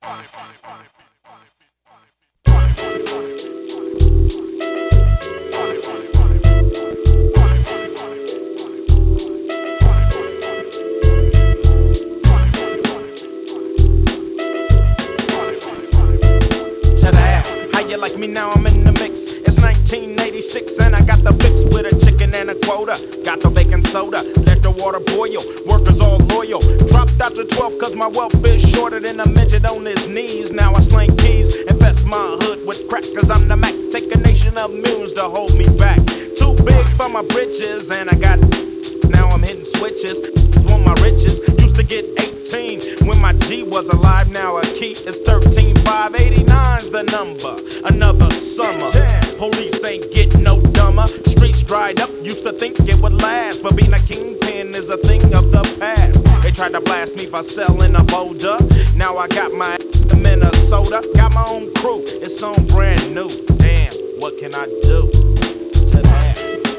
You like me now, I'm in the mix. It's 1986 and I got the fix with a chicken and a quota. Got the baking soda, let the water boil. Workers all loyal. Dropped out to 12 cause my welfare shorter than a midget on his knees. Now I sling keys, infest my hood with crack cause I'm the Mac. Take a nation of millions to hold me back. Too big for my britches and I got now I'm hitting switches. Want my riches, used to get 18 when my G was alive. Now a key is 13. 589's the number. Another summer. Police ain't getting no dumber. Streets dried up, used to think it would last, but being a kingpin is a thing of the past. They tried to blast me for selling a boulder. Now I got my Minnesota. Got my own crew, it's on brand new. Damn, what can I do to that?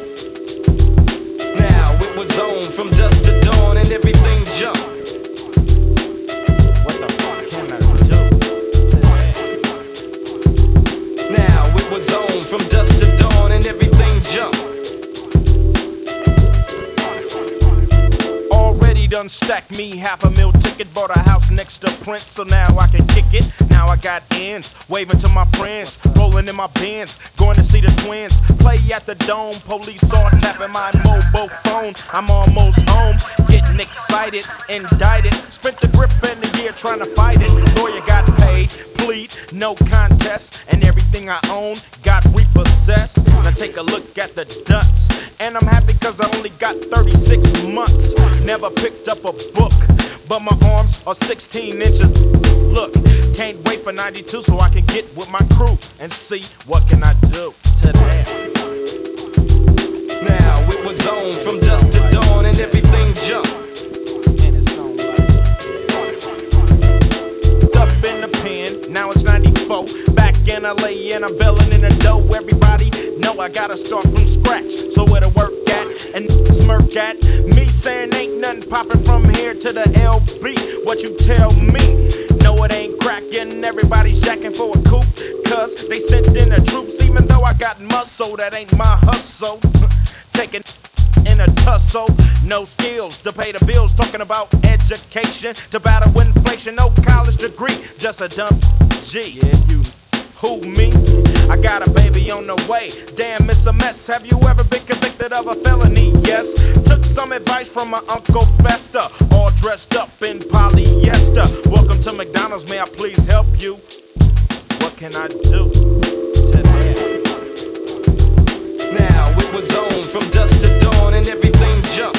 Now it was on from dusk to dawn and everything jumped. What the fuck can I do to that? Now it was on from dusk to dawn and everything jumped. Already done stacked me $500,000 ticket. Bought a house next to Prince, so now I can kick it. Now I got ends, waving to my friends, rolling in my Benz, going to see the twins. Play at the Dome, police all tapping my mobile phone. I'm almost home, getting excited, indicted. Spent the grip in the year trying to fight it. Lawyer got paid, plead, no contest, and everything I own got repossessed. Now take a look at the ducks, and I'm happy cause I only got 36 months. Never picked up a book, but my arms are 16 inches. Look, can't wait for 92 so I can get with my crew and see what can I do to that. Now it was on from dusk to dawn and everything jumped. And it's on like up in the pen, now it's 94. Back in LA and I'm belling in the dough. Everybody know I gotta start from scratch. So where to work at and smirk at me saying ain't nothing popping from here to the LB. What you tell me? No, it ain't cracking. Everybody's jacking for a coupe, cause they sent in the troops. Even though I got muscle, that ain't my hustle. Taking in a tussle, no skills to pay the bills. Talking about education to battle inflation. No college degree, just a dumb G. Yeah, you who me? I got a baby on the way. Damn, it's a mess. Have you ever been convicted of a felony? Yes. Took some advice from my Uncle Fester, all dressed up in polyester. Welcome to McDonald's, may I please help you? What can I do to that? Now it was on from dusk to dawn and everything jumped.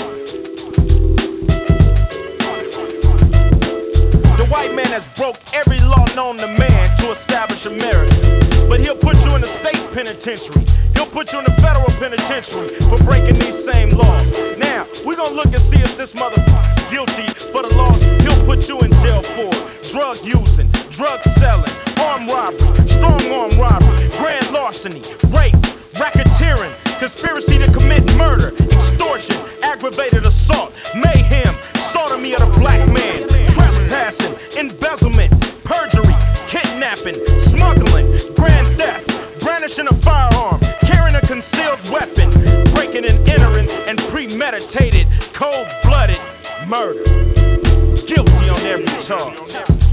The white man has broke every law known to man to establish America. But he'll put you in the state penitentiary. He'll put you in the federal penitentiary for breaking these same laws. Now, we're gonna look and see if this motherfucker guilty for the laws he'll put you in jail for. Drug using, drug selling, armed robbery, strong armed robbery, grand larceny, rape, racketeering, conspiracy to commit murder, extortion, aggravated assault, mayhem, sodomy of the black man, trespassing, embezzlement, perjury, kidnapping, smuggling, grand theft, brandishing a firearm, carrying a concealed weapon, breaking and entering, and premeditated, cold-blooded murder. Guilty on every charge.